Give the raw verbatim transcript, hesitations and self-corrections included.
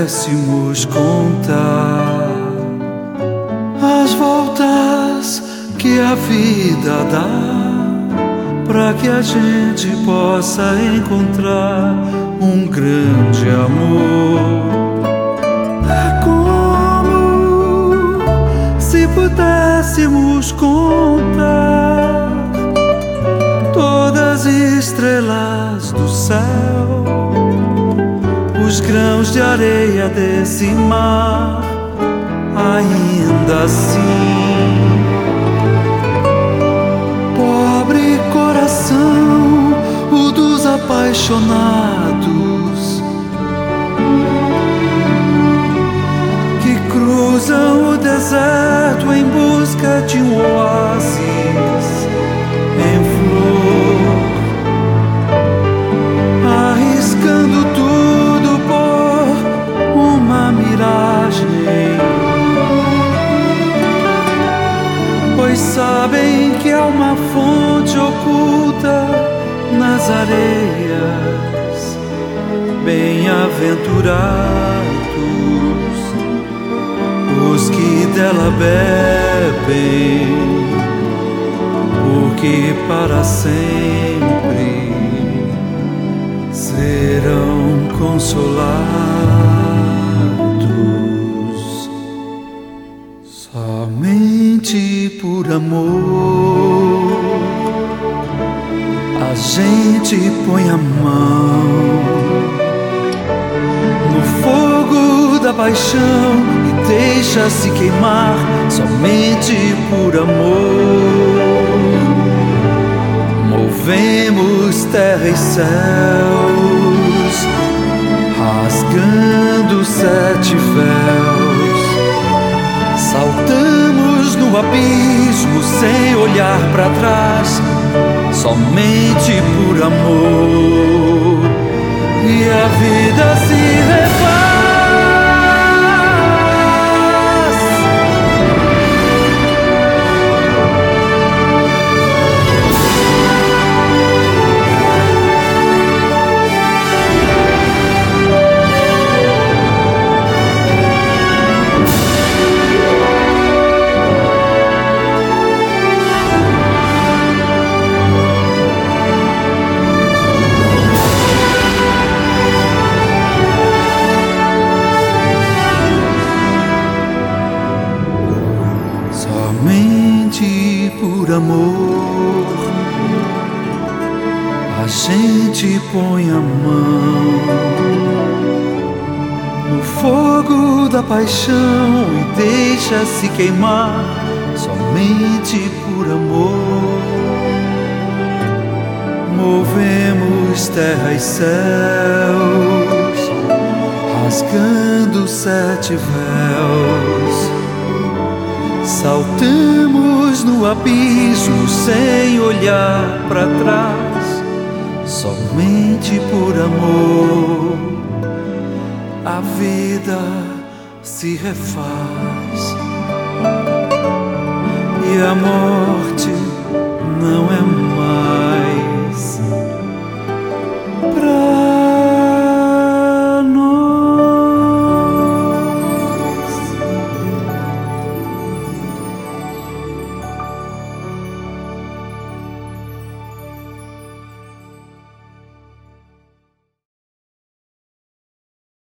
pudéssemos contar as voltas que a vida dá, para que a gente possa encontrar um grande amor. É como se pudéssemos contar todas as estrelas do céu, os grãos de areia desse mar. Ainda assim, pobre coração, o dos apaixonados, que cruzam o deserto em busca de um oásis em flor, arriscando tudo por uma miragem, pois sabem que há uma fonte oculta nas areias. Bem-aventurados os que dela bebem, porque para sempre serão consolados. Somente por amor a gente põe a mão no fogo da paixão e deixa-se queimar. Somente por amor movemos terra e céus, rasgando sete véus, saltamos no abismo sem olhar para trás. Somente por amor, e a vida se refaz. Somente por amor a gente põe a mão no fogo da paixão e deixa-se queimar. Somente por amor movemos terra e céus, rasgando sete véus, saltamos no abismo sem olhar para trás. Somente por amor a vida se refaz.